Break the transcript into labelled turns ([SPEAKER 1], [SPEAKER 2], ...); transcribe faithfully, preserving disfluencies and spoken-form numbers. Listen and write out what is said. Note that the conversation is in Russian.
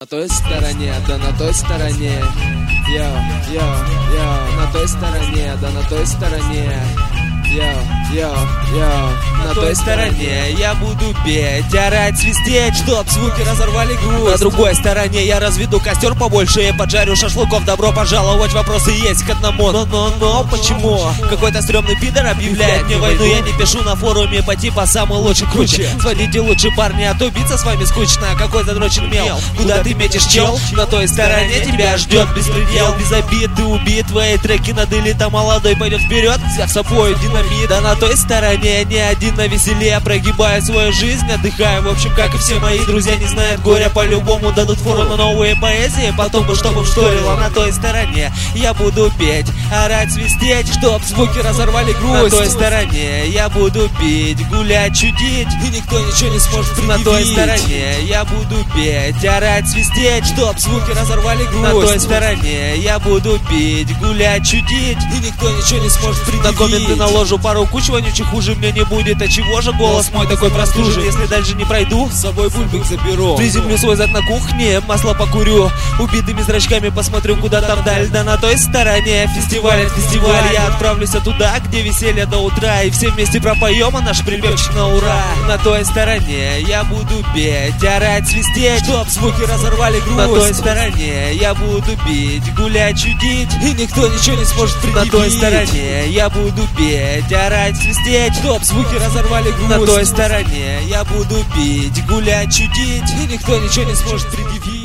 [SPEAKER 1] На той стороне, да на той стороне. Йо, йо, йо, на той стороне, да на той стороне. Йо, йо, йо, на той стороне я буду петь, орать, свистеть, чтоб звуки разорвали грудь. На другой стороне я разведу костер побольше и поджарю шашлыков. Добро пожаловать, вопросы есть к одному. Но, но, но, почему? Какой-то стрёмный пидор объявляет мне войну. Я не пишу на форуме по типа самый лучший круче. Сводите лучше, парни, а то биться с вами скучно. Какой задрочен мел, куда ты метишь, чел? На той стороне тебя ждет беспредел. Без обид ты убит, твои треки над элита молодой пойдет вперед, взяв с собой динамит. Да на той стороне не один на веселе, прогибая свою жизнь, отдыхая. В общем, как и все мои друзья, не знают горя, по-любому дадут фору на новые поэзии. Потом бы чтобы вшторило. На той стороне я буду петь, орать, свистеть, чтоб звуки разорвали грусть. На той стороне я буду пить, гулять, чудить, и никто ничего не сможет предъявить. На той стороне я буду петь, орать, свистеть, чтоб звуки разорвали грусть. На той стороне я буду пить, гулять, чудить, и никто ничего не сможет предъявить. На комменты наложу пару куч вонючих, хуже мне не будет. А чего же голос мой такой простужен? Если дальше не пройду, с собой бульбик заберу. Приземлю свой зад на кухне, масло покурю, убитыми зрачками посмотрю куда-то вдаль. Да на той стороне фестиваль от фестиваля я отправлюсь туда, где веселье до утра, и все вместе пропоем а наш припевчик на ура. На той стороне я буду петь, орать, свистеть, чтоб звуки разорвали грусть. На той стороне я буду пить, гулять, чудить, и никто ничего не сможет предъявить. На той стороне я буду петь, орать, свистеть, чтоб звуки разорвали грусть. На той стороне я буду пить, гулять, чудить, и никто ничего не сможет предъявить.